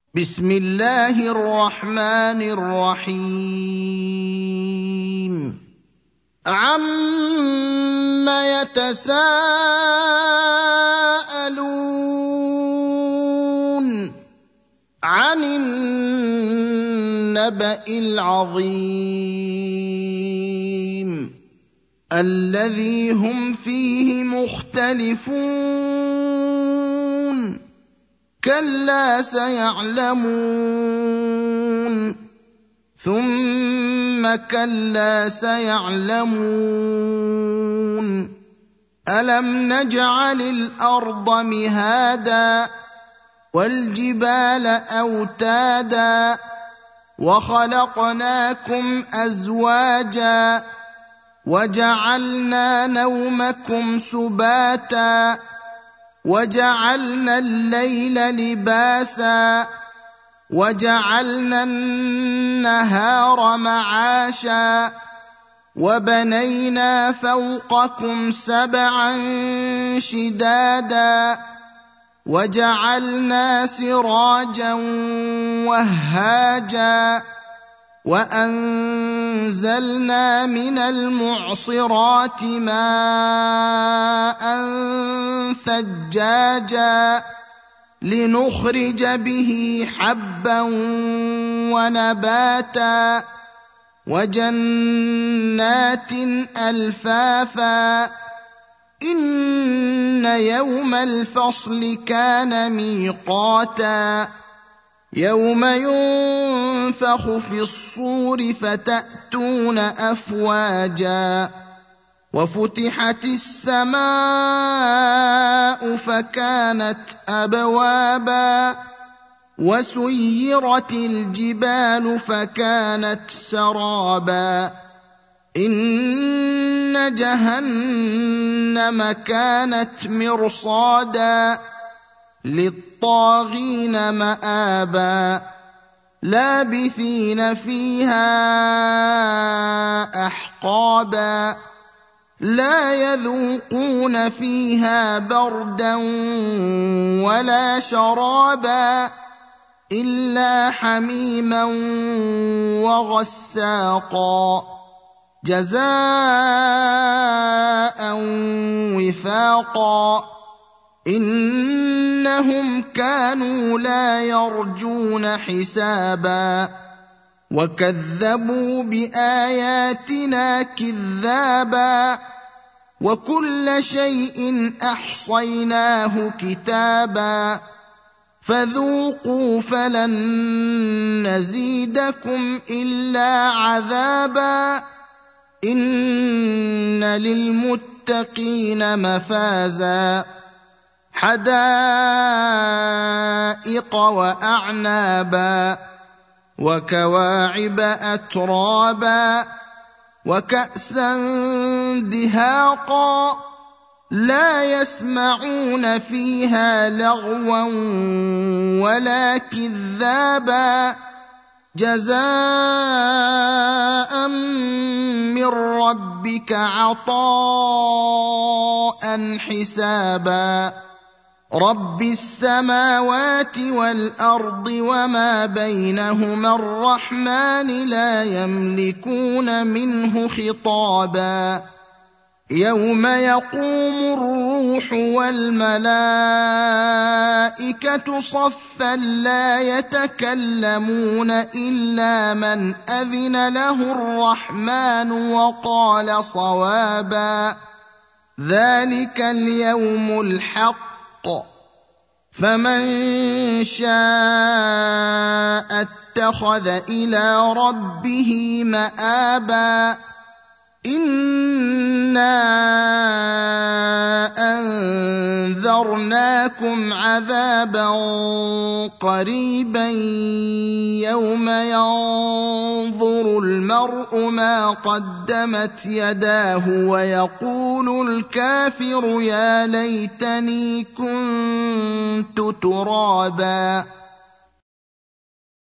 بسم الله الرحمن الرحيم عَمَّ يتساءلون عن النبأ العظيم الذي هم فيه مختلفون كلا سيعلمون ثم كلا سيعلمون ألم نجعل الأرض مهادا والجبال أوتادا وخلقناكم أزواجا وجعلنا نومكم سباتا وجعلنا الليل لباسا وجعلنا النهار معاشا وبنينا فوقكم سبعا شدادا وجعلنا سراجا وهاجا وأنزلنا من المعصرات ماء ثجاجا لنخرج به حبا ونباتا وجنات ألفافا إن يوم الفصل كان ميقاتا يوم ينفخ في الصور فتأتون أفواجا وفتحت السماء فكانت أبوابا وسيرت الجبال فكانت سرابا إن جهنم كانت مرصادا للطاغين مآبا لابثين فيها أحقابا لا يذوقون فيها بردا ولا شرابا إلا حميما وغساقا جزاء وفاقا إنهم كانوا لا يرجون حسابا وكذبوا بآياتنا كذابا وكل شيء أحصيناه كتابا فذوقوا فلن نزيدكم إلا عذابا إن للمتقين مفازا حدائق وأعنابا وكواعب أترابا وكأسا دهاقا لا يسمعون فيها لغوا ولا كذابا جزاء من ربك عطاء حسابا رب السماوات والأرض وما بينهما الرحمن لا يملكون منه خطابا يوم يقوم الروح والملائكة صفا لا يتكلمون إلا من أذن له الرحمن وقال صوابا ذلك اليوم الحق فمن شاء اتخذ إلى ربه مآبا إنا أنذرناكم عذابا قريبا يوم ينظر المرء ما قدمت يداه ويقول الكافر يا ليتني كنت ترابا